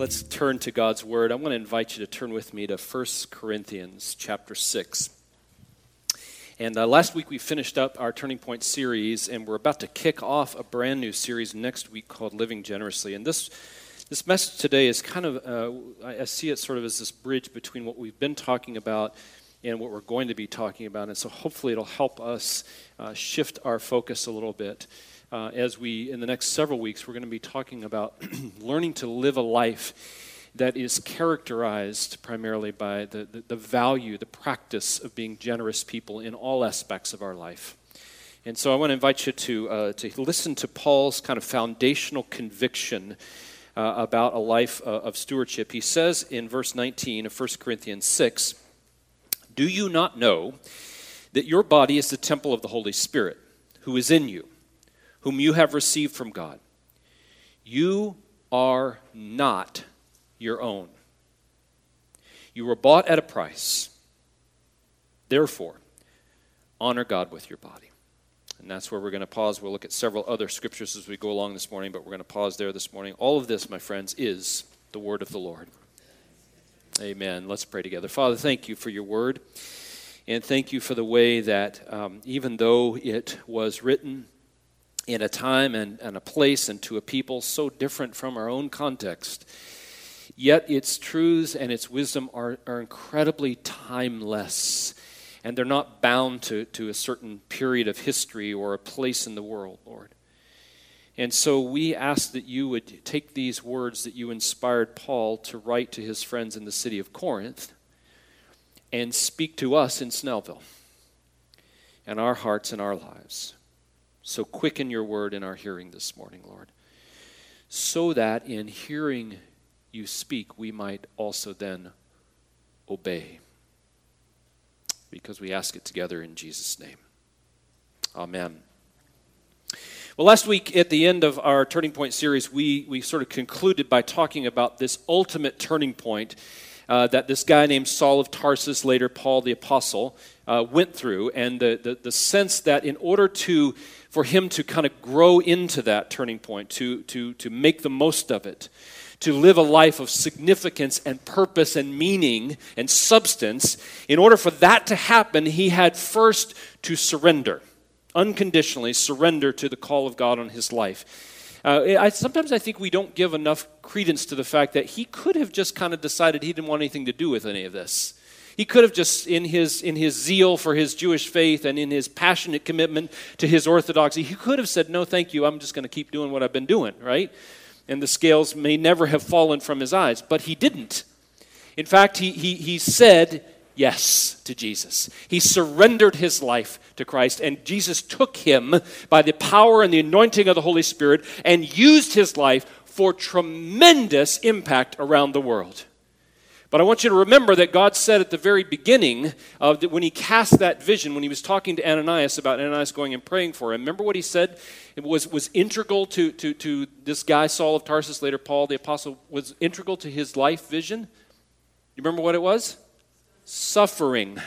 Let's turn to God's Word. I want to invite you to turn with me to 1 Corinthians chapter 6. And last week we finished up our Turning Point series, and we're about to kick off a brand new series next week called Living Generously. And this message today is kind of, I see it sort of as this bridge between what we've been talking about and what we're going to be talking about. And so hopefully it'll help us shift our focus a little bit. As we, in the next several weeks, we're going to be talking about learning to live a life that is characterized primarily by the value, the practice of being generous people in all aspects of our life. And so I want to invite you to listen to Paul's kind of foundational conviction about a life of stewardship. He says in verse 19 of 1 Corinthians 6, "Do you not know that your body is the temple of the Holy Spirit, who is in you, whom you have received from God? You are not your own. You were bought at a price. Therefore, honor God with your body." And that's where we're going to pause. We'll look at several other scriptures as we go along this morning, but we're going to pause there this morning. All of this, my friends, is the word of the Lord. Amen. Let's pray together. Father, thank you for your word, and thank you for the way that even though it was written in a time and a place and to a people so different from our own context, yet its truths and its wisdom are incredibly timeless, and they're not bound to a certain period of history or a place in the world, Lord. And so we ask that you would take these words that you inspired Paul to write to his friends in the city of Corinth and speak to us in Snellville and our hearts and our lives. So quicken your word in our hearing this morning, Lord, so that in hearing you speak, we might also then obey. Because we ask it together in Jesus' name. Amen. Well, last week at the end of our Turning Point series, we sort of concluded by talking about this ultimate turning point that this guy named Saul of Tarsus, later Paul the Apostle, went through, and the sense that in order for him to kind of grow into that turning point, to make the most of it, to live a life of significance and purpose and meaning and substance, in order for that to happen, he had first to surrender, unconditionally surrender to the call of God on his life. Sometimes I think we don't give enough credence to the fact that he could have just kind of decided he didn't want anything to do with any of this. He could have just, in his zeal for his Jewish faith and in his passionate commitment to his orthodoxy, he could have said, "No, thank you, I'm just going to keep doing what I've been doing," right? And the scales may never have fallen from his eyes, but he didn't. In fact, he said yes to Jesus. He surrendered his life to Christ, and Jesus took him by the power and the anointing of the Holy Spirit and used his life for tremendous impact around the world. But I want you to remember that God said at the very beginning of when he cast that vision, when he was talking to Ananias about Ananias going and praying for him, remember what he said? It was integral to this guy, Saul of Tarsus, later Paul the Apostle, was integral to his life vision. You remember what it was? Suffering.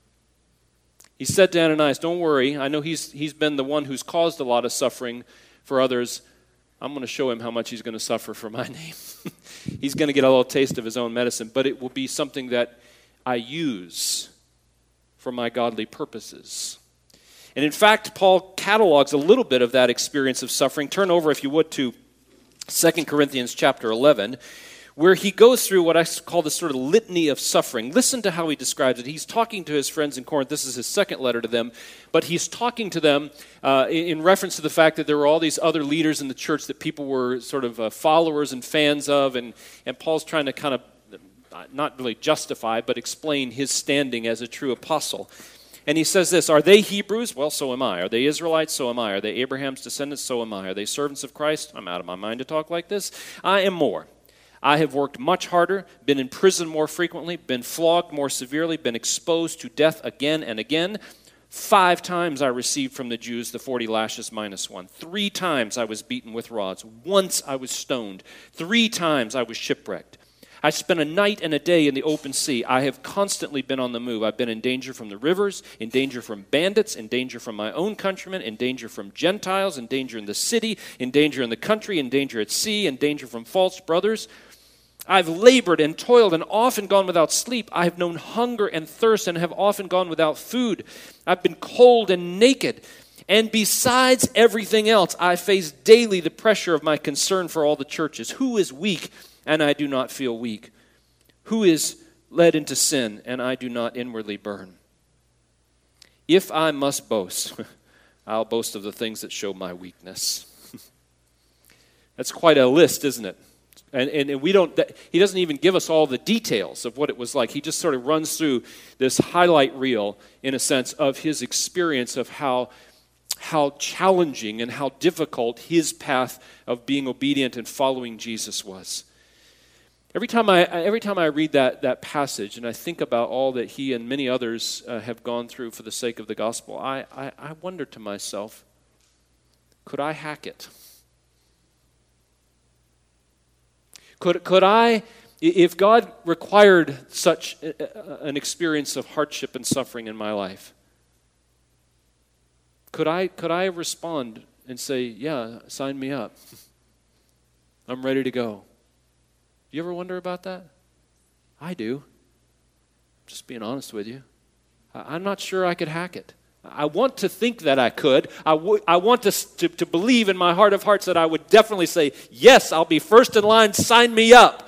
He said to Ananias, "Don't worry, I know he's been the one who's caused a lot of suffering for others. I'm going to show him how much he's going to suffer for my name." He's going to get a little taste of his own medicine, but it will be something that I use for my godly purposes. And in fact, Paul catalogs a little bit of that experience of suffering. Turn over, if you would, to 2 Corinthians chapter 11, where he goes through what I call this sort of litany of suffering. Listen to how he describes it. He's talking to his friends in Corinth. This is his second letter to them. But he's talking to them in reference to the fact that there were all these other leaders in the church that people were sort of followers and fans of. And Paul's trying to kind of, not really justify, but explain his standing as a true apostle. And he says this, "Are they Hebrews? Well, so am I. Are they Israelites? So am I. Are they Abraham's descendants? So am I. Are they servants of Christ? I'm out of my mind to talk like this. I am more. I have worked much harder, been in prison more frequently, been flogged more severely, been exposed to death again and again. 5 times I received from the Jews the 40 lashes minus 1. 3 times I was beaten with rods. Once I was stoned. 3 times I was shipwrecked. I spent a night and a day in the open sea. I have constantly been on the move. I've been in danger from the rivers, in danger from bandits, in danger from my own countrymen, in danger from Gentiles, in danger in the city, in danger in the country, in danger at sea, in danger from false brothers. I've labored and toiled and often gone without sleep. I have known hunger and thirst and have often gone without food. I've been cold and naked. And besides everything else, I face daily the pressure of my concern for all the churches. Who is weak, and I do not feel weak? Who is led into sin, and I do not inwardly burn? If I must boast, I'll boast of the things that show my weakness. That's quite a list, isn't it? And we don't. He doesn't even give us all the details of what it was like. He just sort of runs through this highlight reel, in a sense, of his experience of how challenging and how difficult his path of being obedient and following Jesus was. Every time I read that passage and I think about all that he and many others have gone through for the sake of the gospel, I wonder to myself, could I hack it? Could I, if God required such an experience of hardship and suffering in my life, could I respond and say, yeah, sign me up. I'm ready to go. Do you ever wonder about that? I do. Just being honest with you. I'm not sure I could hack it. I want to think that I could. I want to believe in my heart of hearts that I would definitely say, yes, I'll be first in line, sign me up.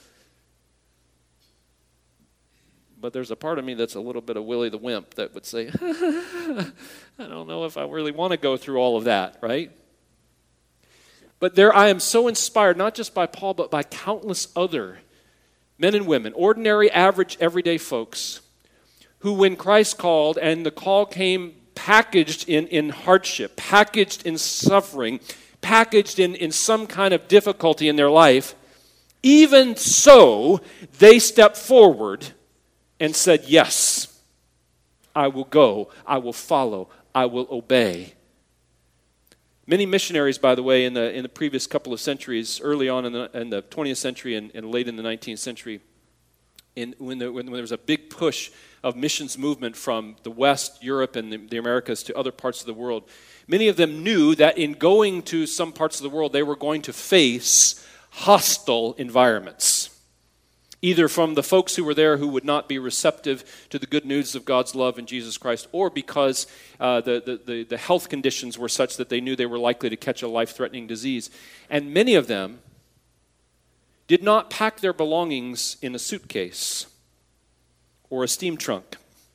But there's a part of me that's a little bit of Willie the Wimp that would say, I don't know if I really want to go through all of that, right? But there I am so inspired, not just by Paul, but by countless other men and women, ordinary, average, everyday folks, who when Christ called, and the call came packaged in hardship, packaged in suffering, packaged in some kind of difficulty in their life, even so, they stepped forward and said, yes, I will go, I will follow, I will obey. Many missionaries, by the way, in the previous couple of centuries, early on in the 20th century and late in the 19th century, when there was a big push of missions movement from the West, Europe, and the Americas to other parts of the world, many of them knew that in going to some parts of the world, they were going to face hostile environments, either from the folks who were there who would not be receptive to the good news of God's love in Jesus Christ, or because the health conditions were such that they knew they were likely to catch a life-threatening disease. And many of them did not pack their belongings in a suitcase or a steam trunk.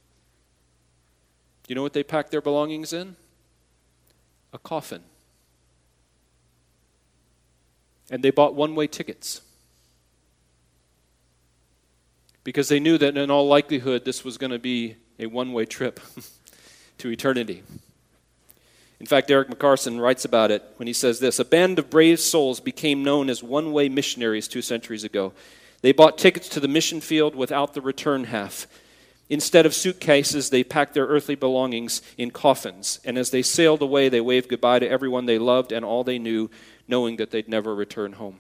You know what they packed their belongings in? A coffin. And they bought one-way tickets, because they knew that in all likelihood this was going to be a one-way trip to eternity. In fact, Derek McCarson writes about it when he says this: a band of brave souls became known as one-way missionaries 2 centuries ago. They bought tickets to the mission field without the return half. Instead of suitcases, they packed their earthly belongings in coffins. And as they sailed away, they waved goodbye to everyone they loved and all they knew, knowing that they'd never return home.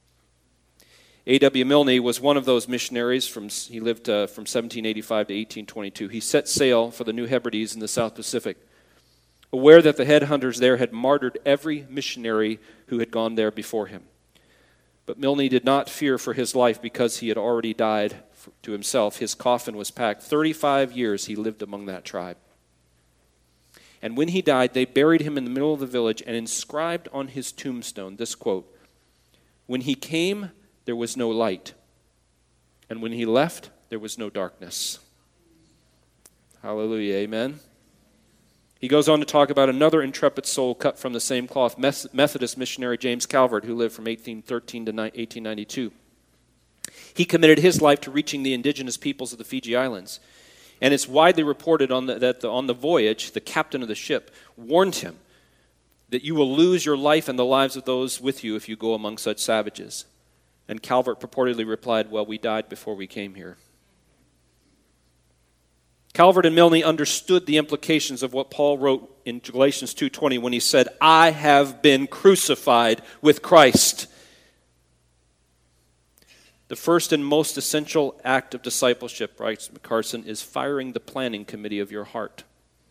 A.W. Milne was one of those missionaries. He lived from 1785 to 1822. He set sail for the New Hebrides in the South Pacific, aware that the headhunters there had martyred every missionary who had gone there before him. But Milne did not fear for his life, because he had already died to himself. His coffin was packed. 35 years he lived among that tribe. And when he died, they buried him in the middle of the village and inscribed on his tombstone this quote: "When he came, there was no light, and when he left, there was no darkness." Hallelujah, amen. He goes on to talk about another intrepid soul cut from the same cloth, Methodist missionary James Calvert, who lived from 1813 to 1892. He committed his life to reaching the indigenous peoples of the Fiji Islands. And it's widely reported that on the voyage, the captain of the ship warned him that you will lose your life and the lives of those with you if you go among such savages. And Calvert purportedly replied, "Well, we died before we came here." Calvert and Milne understood the implications of what Paul wrote in Galatians 2:20 when he said, "I have been crucified with Christ." The first and most essential act of discipleship, writes McCarson, is firing the planning committee of your heart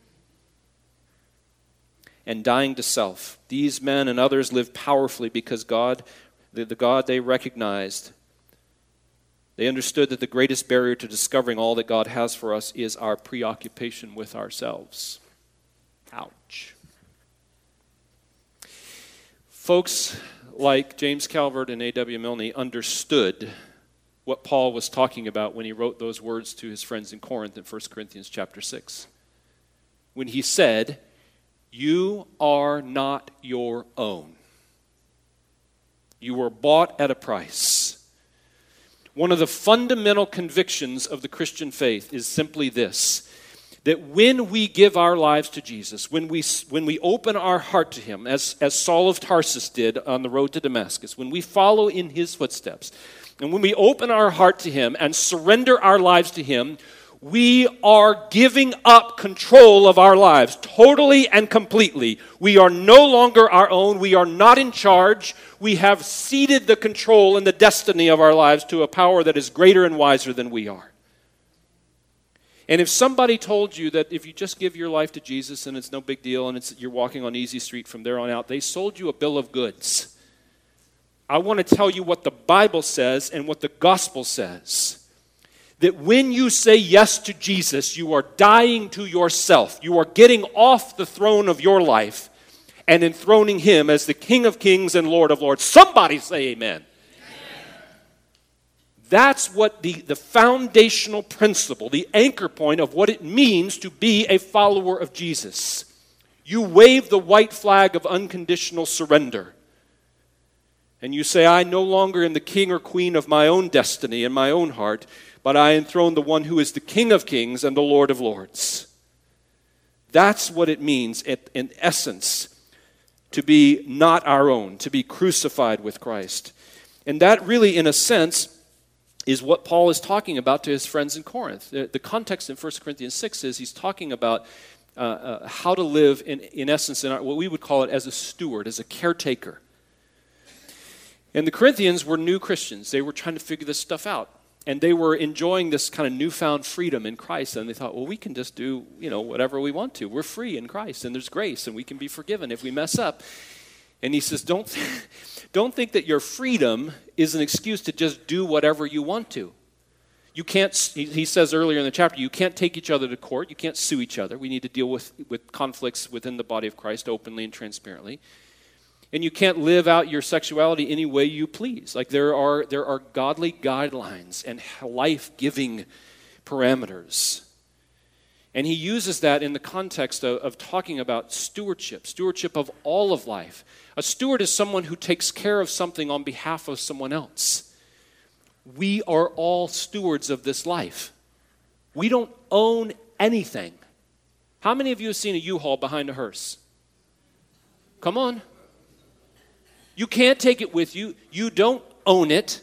and dying to self. These men and others lived powerfully because God, the God they recognized, They understood that the greatest barrier to discovering all that God has for us is our preoccupation with ourselves. Ouch. Folks like James Calvert and A.W. Milne understood what Paul was talking about when he wrote those words to his friends in Corinth in 1 Corinthians chapter 6. When he said, "You are not your own. You were bought at a price." One of the fundamental convictions of the Christian faith is simply this, that when we give our lives to Jesus, when we open our heart to him, as Saul of Tarsus did on the road to Damascus, when we follow in his footsteps, and when we open our heart to him and surrender our lives to him, we are giving up control of our lives totally and completely. We are no longer our own. We are not in charge. We have ceded the control and the destiny of our lives to a power that is greater and wiser than we are. And if somebody told you that if you just give your life to Jesus and it's no big deal and you're walking on easy street from there on out, they sold you a bill of goods. I want to tell you what the Bible says and what the gospel says. That when you say yes to Jesus, you are dying to yourself. You are getting off the throne of your life and enthroning him as the King of Kings and Lord of Lords. Somebody say amen. That's what the foundational principle, the anchor point of what it means to be a follower of Jesus. You wave the white flag of unconditional surrender. And you say, I no longer am the king or queen of my own destiny and my own heart, but I enthrone the one who is the King of Kings and the Lord of Lords. That's what it means in essence to be not our own, to be crucified with Christ. And that really, in a sense, is what Paul is talking about to his friends in Corinth. The context in 1 Corinthians 6 is he's talking about how to live, in essence, in what we would call it as a steward, as a caretaker. And the Corinthians were new Christians. They were trying to figure this stuff out. And they were enjoying this kind of newfound freedom in Christ. And they thought, well, we can just do, whatever we want to. We're free in Christ, and there's grace, and we can be forgiven if we mess up. And he says, don't think that your freedom is an excuse to just do whatever you want to. You can't, he says earlier in the chapter, you can't take each other to court. You can't sue each other. We need to deal with conflicts within the body of Christ openly and transparently. And you can't live out your sexuality any way you please. Like there are godly guidelines and life-giving parameters. And he uses that in the context of talking about stewardship of all of life. A steward is someone who takes care of something on behalf of someone else. We are all stewards of this life. We don't own anything. How many of you have seen a U-Haul behind a hearse? Come on. You can't take it with you. You don't own it.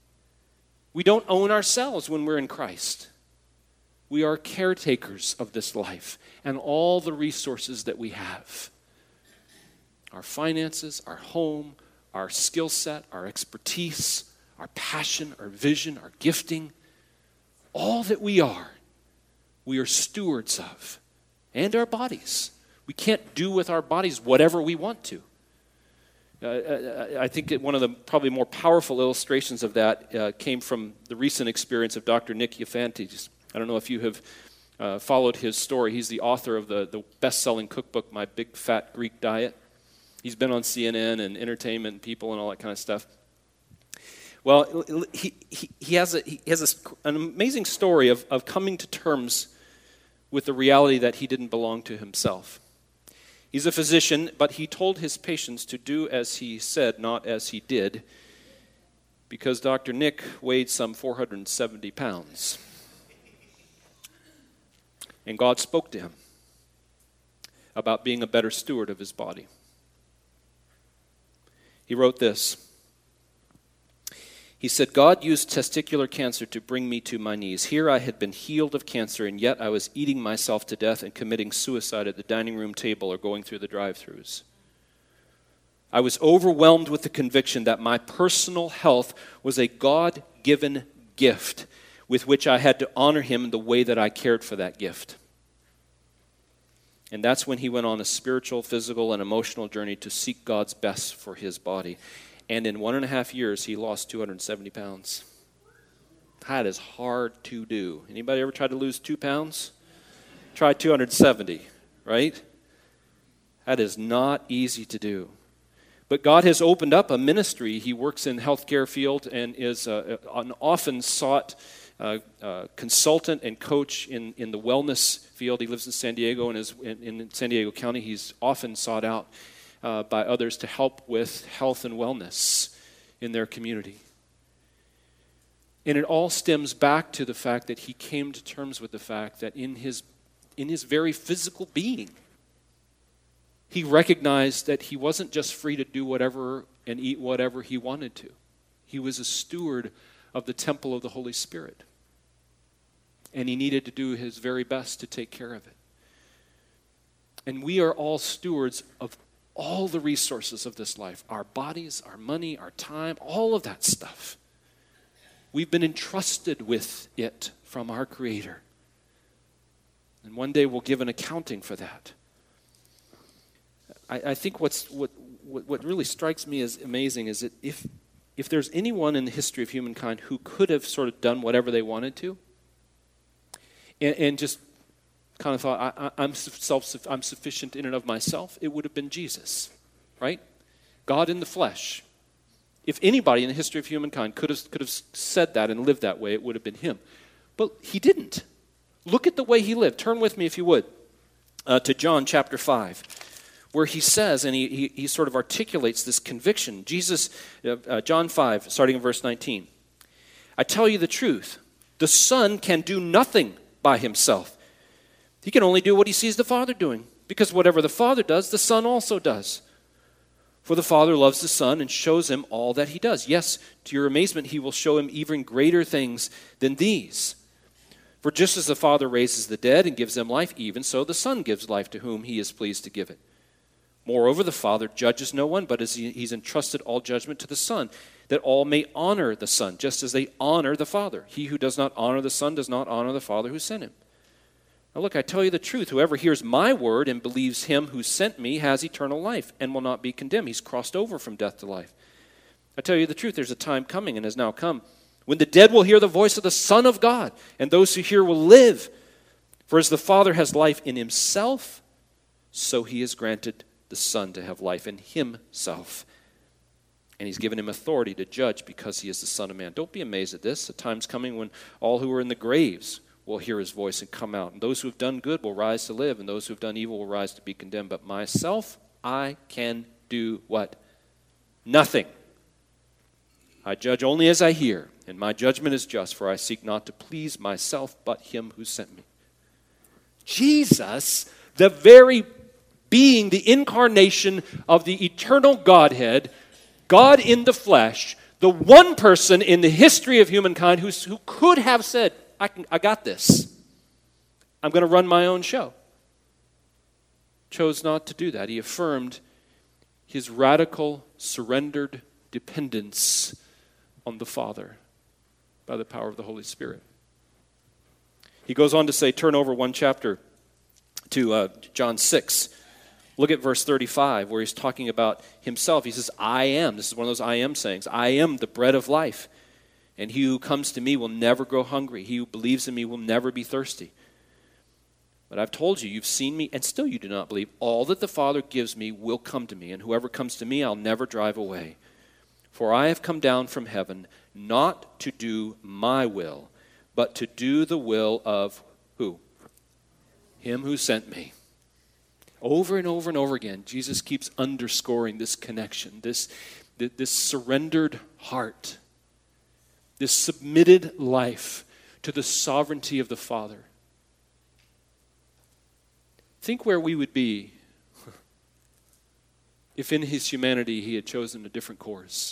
We don't own ourselves when we're in Christ. We are caretakers of this life and all the resources that we have. Our finances, our home, our skill set, our expertise, our passion, our vision, our gifting, all that we are stewards of. And our bodies. We can't do with our bodies whatever we want to. I think one of the probably more powerful illustrations of that came from the recent experience of Dr. Nick Iofantes. I don't know if you have followed his story. He's the author of the best-selling cookbook, My Big Fat Greek Diet. He's been on CNN and Entertainment People and all that kind of stuff. Well, he has an amazing story of coming to terms with the reality that he didn't belong to himself. He's a physician, but he told his patients to do as he said, not as he did, because Dr. Nick weighed some 470 pounds. And God spoke to him about being a better steward of his body. He wrote this. He said, God used testicular cancer to bring me to my knees. Here I had been healed of cancer, and yet I was eating myself to death and committing suicide at the dining room table or going through the drive-thrus. I was overwhelmed with the conviction that my personal health was a God-given gift with which I had to honor him in the way that I cared for that gift. And that's when he went on a spiritual, physical, and emotional journey to seek God's best for his body. And in 1.5 years, he lost 270 pounds. That is hard to do. Anybody ever tried to lose 2 pounds? Try 270, right? That is not easy to do. But God has opened up a ministry. He works in the healthcare field and is an often sought consultant and coach in the wellness field. He lives in San Diego and is in San Diego County. He's often sought out by others to help with health and wellness in their community. And it all stems back to the fact that he came to terms with the fact that in his very physical being, he recognized that he wasn't just free to do whatever and eat whatever he wanted to. He was a steward of the temple of the Holy Spirit. And he needed to do his very best to take care of it. And we are all stewards of all the resources of this life. Our bodies, our money, our time, all of that stuff. We've been entrusted with it from our Creator. And one day we'll give an accounting for that. I think what really strikes me as amazing is that if there's anyone in the history of humankind who could have sort of done whatever they wanted to, and just kind of thought, I'm sufficient in and of myself, it would have been Jesus, right? God in the flesh. If anybody in the history of humankind could have said that and lived that way, it would have been him. But he didn't. Look at the way he lived. Turn with me, if you would, to John chapter 5. Where he says, and he sort of articulates this conviction. Jesus, John 5, starting in verse 19. I tell you the truth, the Son can do nothing by himself. He can only do what he sees the Father doing, because whatever the Father does, the Son also does. For the Father loves the Son and shows him all that he does. Yes, to your amazement, he will show him even greater things than these. For just as the Father raises the dead and gives them life, even so the Son gives life to whom he is pleased to give it. Moreover, the Father judges no one, but he's entrusted all judgment to the Son, that all may honor the Son, just as they honor the Father. He who does not honor the Son does not honor the Father who sent him. Now look, I tell you the truth. Whoever hears my word and believes him who sent me has eternal life and will not be condemned. He's crossed over from death to life. I tell you the truth, there's a time coming and has now come when the dead will hear the voice of the Son of God, and those who hear will live. For as the Father has life in himself, so he has granted the Son to have life in himself. And he's given him authority to judge because he is the Son of Man. Don't be amazed at this. A time's coming when all who are in the graves will hear his voice and come out. And those who have done good will rise to live, and those who have done evil will rise to be condemned. But myself, I can do what? Nothing. I judge only as I hear, and my judgment is just, for I seek not to please myself, but him who sent me. Jesus, the very being, the incarnation of the eternal Godhead, God in the flesh, the one person in the history of humankind who could have said, I got this. I'm going to run my own show. Chose not to do that. He affirmed his radical, surrendered dependence on the Father by the power of the Holy Spirit. He goes on to say, turn over one chapter to John 6. Look at verse 35 where he's talking about himself. He says, I am. This is one of those I am sayings. I am the bread of life. And he who comes to me will never grow hungry. He who believes in me will never be thirsty. But I've told you, you've seen me, and still you do not believe. All that the Father gives me will come to me, and whoever comes to me I'll never drive away. For I have come down from heaven not to do my will, but to do the will of who? Him who sent me. Over and over and over again, Jesus keeps underscoring this connection, this surrendered heart, this submitted life to the sovereignty of the Father. Think where we would be if in his humanity he had chosen a different course.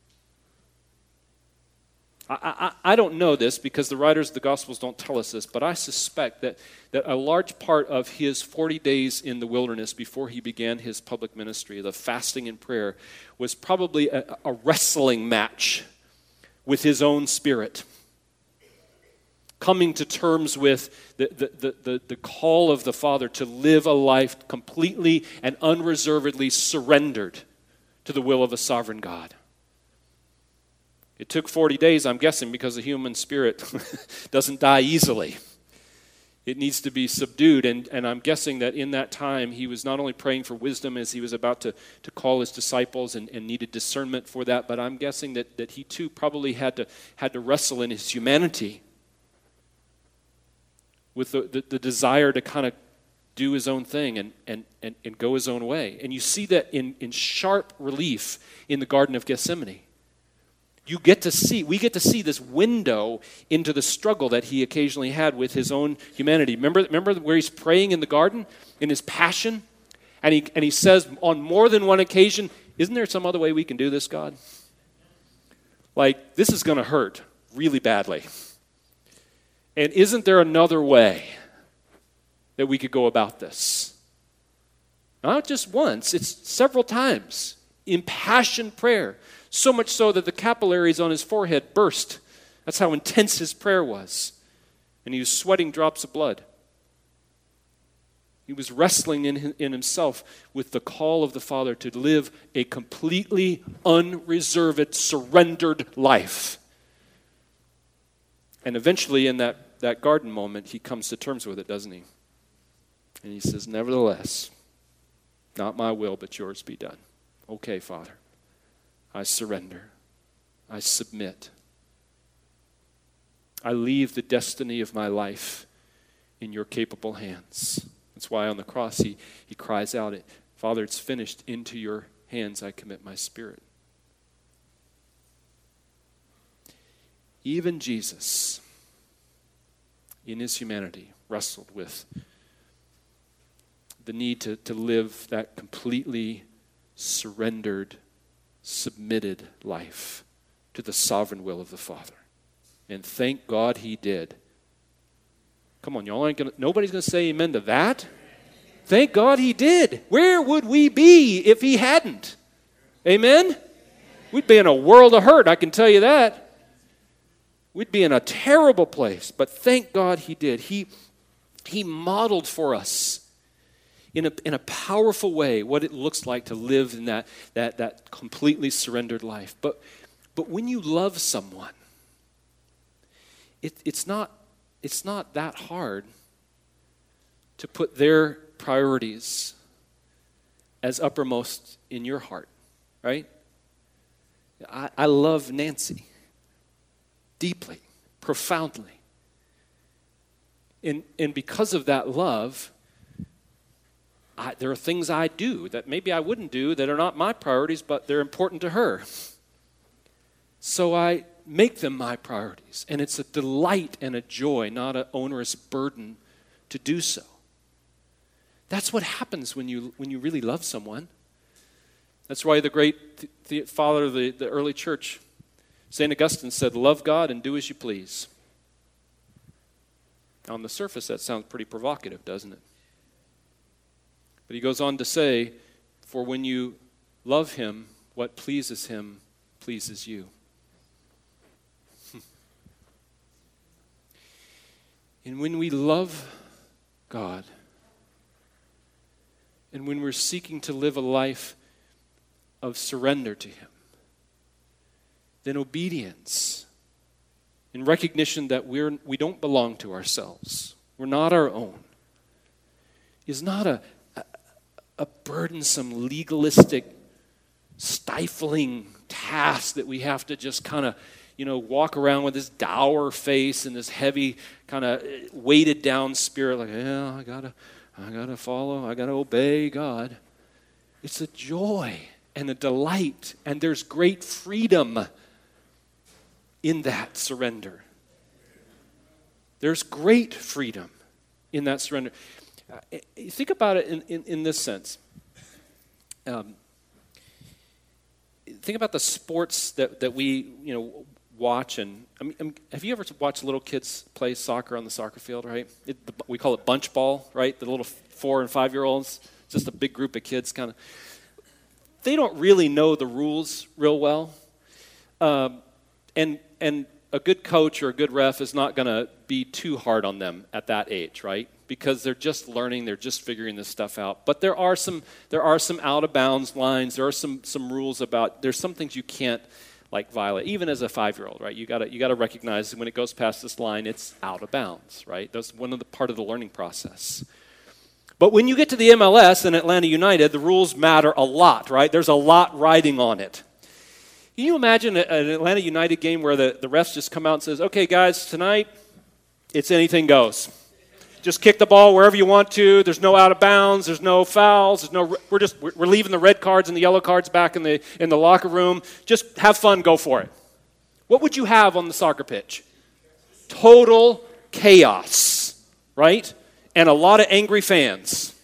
I don't know this because the writers of the Gospels don't tell us this, but I suspect that a large part of his 40 days in the wilderness before he began his public ministry, the fasting and prayer, was probably a wrestling match with his own spirit. Coming to terms with the call of the Father to live a life completely and unreservedly surrendered to the will of a sovereign God. It took 40 days, I'm guessing, because the human spirit doesn't die easily. It needs to be subdued, and I'm guessing that in that time he was not only praying for wisdom as he was about to call his disciples and needed discernment for that, but I'm guessing that he too probably had to wrestle in his humanity with the desire to kind of do his own thing and go his own way. And you see that in sharp relief in the Garden of Gethsemane. We get to see this window into the struggle that he occasionally had with his own humanity. Remember where he's praying in the garden, in his passion? And he says on more than one occasion, isn't there some other way we can do this, God? Like, this is going to hurt really badly. And isn't there another way that we could go about this? Not just once, it's several times. Impassioned prayer. So much so that the capillaries on his forehead burst. That's how intense his prayer was. And he was sweating drops of blood. He was wrestling in himself with the call of the Father to live a completely unreserved, surrendered life. And eventually in that garden moment, he comes to terms with it, doesn't he? And he says, nevertheless, not my will, but yours be done. Okay, Father. I surrender. I submit. I leave the destiny of my life in your capable hands. That's why on the cross he cries out, Father, it's finished. Into your hands I commit my spirit. Even Jesus, in his humanity, wrestled with the need to live that completely surrendered, submitted life to the sovereign will of the Father. And thank God he did. Come on, y'all nobody's going to say amen to that? Thank God he did. Where would we be if he hadn't? Amen? We'd be in a world of hurt, I can tell you that. We'd be in a terrible place, but thank God he did. He modeled for us in a powerful way what it looks like to live in that completely surrendered life. But when you love someone, it's not that hard to put their priorities as uppermost in your heart, right? I love Nancy deeply, profoundly. And because of that love, there are things I do that maybe I wouldn't do that are not my priorities, but they're important to her. So I make them my priorities. And it's a delight and a joy, not an onerous burden to do so. That's what happens when you really love someone. That's why the great father of the early church, St. Augustine, said, love God and do as you please. On the surface, that sounds pretty provocative, doesn't it? But he goes on to say, for when you love him, what pleases him pleases you. And when we love God, and when we're seeking to live a life of surrender to him, then obedience, in recognition that we don't belong to ourselves, we're not our own, is not a burdensome, legalistic, stifling task that we have to just kind of, walk around with this dour face and this heavy, kind of weighted down spirit, like, yeah, I gotta follow, I gotta obey God. It's a joy and a delight, and there's great freedom in that surrender. There's great freedom in that surrender. Think about it in this sense. Think about the sports that we watch, and have you ever watched little kids play soccer on the soccer field? Right, we call it bunch ball, right? The little 4 and 5 year olds, just a big group of kids, kind of. They don't really know the rules real well, and a good coach or a good ref is not going to be too hard on them at that age, right? Because they're just learning, they're just figuring this stuff out. But there are some out of bounds lines. There are some rules about. There's some things you can't like Violet, even as a 5-year-old, right? You gotta recognize when it goes past this line, it's out of bounds, right? That's part of the learning process. But when you get to the MLS and Atlanta United, the rules matter a lot, right? There's a lot riding on it. Can you imagine an Atlanta United game where the refs just come out and says, okay, guys, tonight, it's anything goes. Just kick the ball wherever you want to. There's no out of bounds. There's no fouls. We're leaving the red cards and the yellow cards back in the locker room. Just have fun. Go for it. What would you have on the soccer pitch? Total chaos, right? And a lot of angry fans.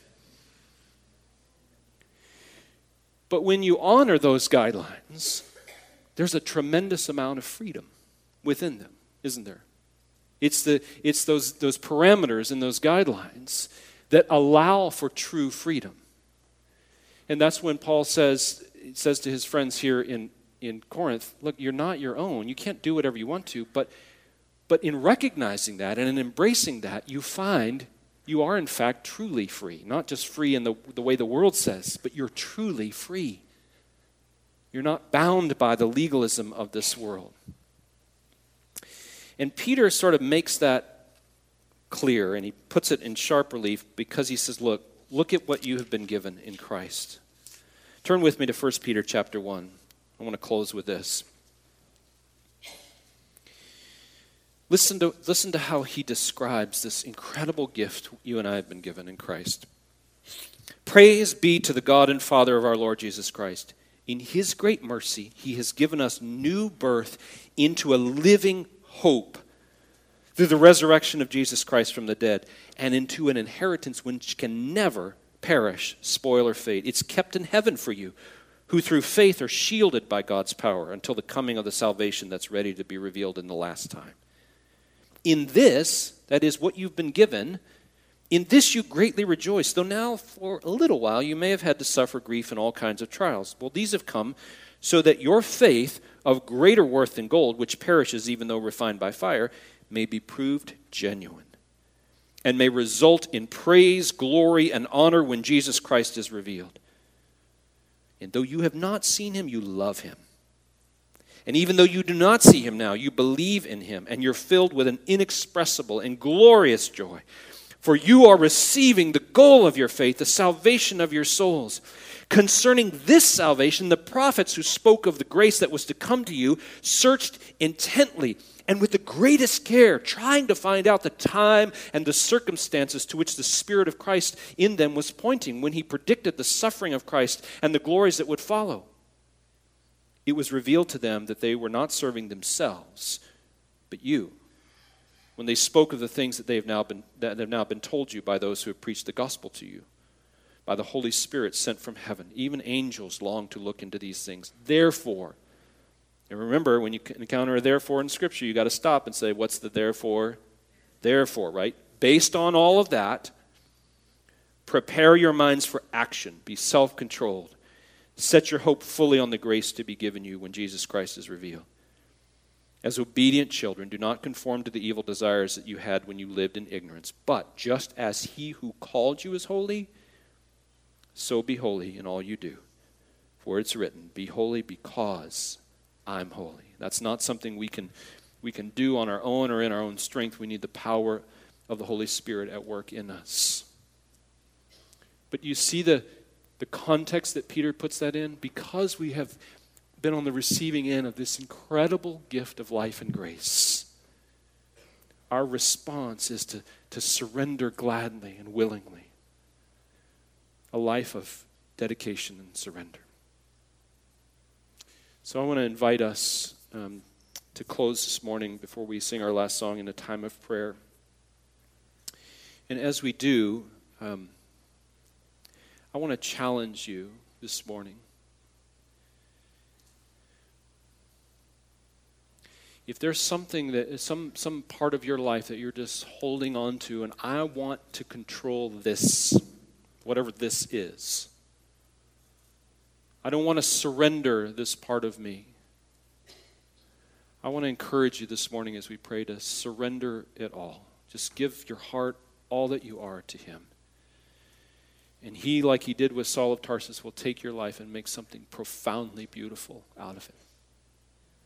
But when you honor those guidelines, there's a tremendous amount of freedom within them, isn't there? It's those parameters and those guidelines that allow for true freedom. And that's when Paul says to his friends here in Corinth, look, you're not your own. You can't do whatever you want to, but in recognizing that and in embracing that, you find you are in fact truly free. Not just free in the way the world says, but you're truly free. You're not bound by the legalism of this world. And Peter sort of makes that clear, and he puts it in sharp relief because he says, look at what you have been given in Christ. Turn with me to 1 Peter chapter 1. I want to close with this. Listen to how he describes this incredible gift you and I have been given in Christ. Praise be to the God and Father of our Lord Jesus Christ. In his great mercy, he has given us new birth into a living hope through the resurrection of Jesus Christ from the dead, and into an inheritance which can never perish, spoil, or fade. It's kept in heaven for you, who through faith are shielded by God's power until the coming of the salvation that's ready to be revealed in the last time. In this, that is what you've been given, in this you greatly rejoice, though now for a little while you may have had to suffer grief and all kinds of trials. Well, these have come so that your faith, of greater worth than gold, which perishes even though refined by fire, may be proved genuine, and may result in praise, glory, and honor when Jesus Christ is revealed. And though you have not seen him, you love him. And even though you do not see him now, you believe in him, and you're filled with an inexpressible and glorious joy. For you are receiving the goal of your faith, the salvation of your souls. Concerning this salvation, the prophets who spoke of the grace that was to come to you searched intently and with the greatest care, trying to find out the time and the circumstances to which the Spirit of Christ in them was pointing when he predicted the suffering of Christ and the glories that would follow. It was revealed to them that they were not serving themselves, but you, when they spoke of the things that have now been told you by those who have preached the gospel to you, by the Holy Spirit sent from heaven. Even angels long to look into these things. Therefore, and remember, when you encounter a therefore in Scripture, you got to stop and say, what's the therefore? Therefore, right? Based on all of that, prepare your minds for action. Be self-controlled. Set your hope fully on the grace to be given you when Jesus Christ is revealed. As obedient children, do not conform to the evil desires that you had when you lived in ignorance. But just as he who called you is holy, so be holy in all you do. For it's written, be holy because I'm holy. That's not something we can do on our own or in our own strength. We need the power of the Holy Spirit at work in us. But you see the context that Peter puts that in? Because we have been on the receiving end of this incredible gift of life and grace, our response is to surrender gladly and willingly. A life of dedication and surrender. So I want to invite us to close this morning before we sing our last song in a time of prayer. And as we do, I want to challenge you this morning. If there's something that is some part of your life that you're just holding on to, and I want to control this, whatever this is. I don't want to surrender this part of me. I want to encourage you this morning as we pray to surrender it all. Just give your heart all that you are to him. And he, like he did with Saul of Tarsus, will take your life and make something profoundly beautiful out of it.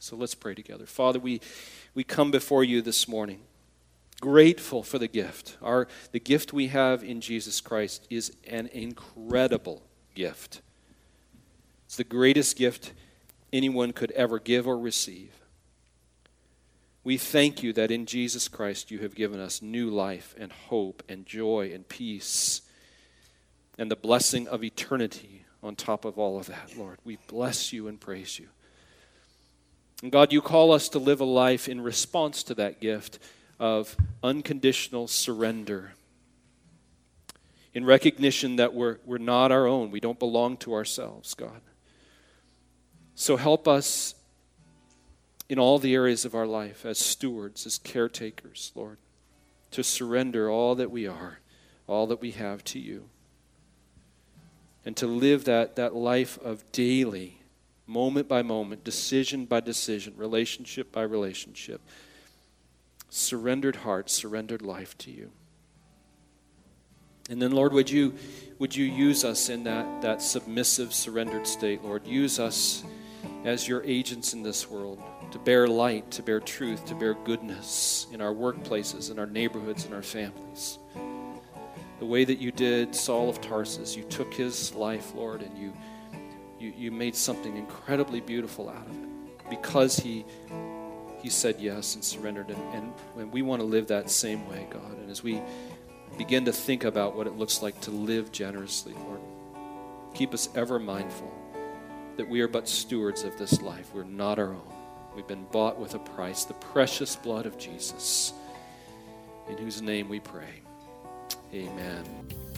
So let's pray together. Father, we come before you this morning, grateful for the gift. The gift we have in Jesus Christ is an incredible gift. It's the greatest gift anyone could ever give or receive. We thank you that in Jesus Christ you have given us new life and hope and joy and peace and the blessing of eternity on top of all of that, Lord. We bless you and praise you. And God, you call us to live a life in response to that gift of unconditional surrender, in recognition that we're not our own. We don't belong to ourselves, God. So help us in all the areas of our life as stewards, as caretakers, Lord, to surrender all that we are, all that we have to you, and to live that life of daily, moment by moment, decision by decision, relationship by relationship, surrendered heart, surrendered life to you. And then, Lord, would you use us in that submissive, surrendered state, Lord. Use us as your agents in this world to bear light, to bear truth, to bear goodness in our workplaces, in our neighborhoods, in our families. The way that you did Saul of Tarsus, you took his life, Lord, and you made something incredibly beautiful out of it because he said yes and surrendered. And we want to live that same way, God. And as we begin to think about what it looks like to live generously, Lord, keep us ever mindful that we are but stewards of this life. We're not our own. We've been bought with a price, the precious blood of Jesus, in whose name we pray. Amen.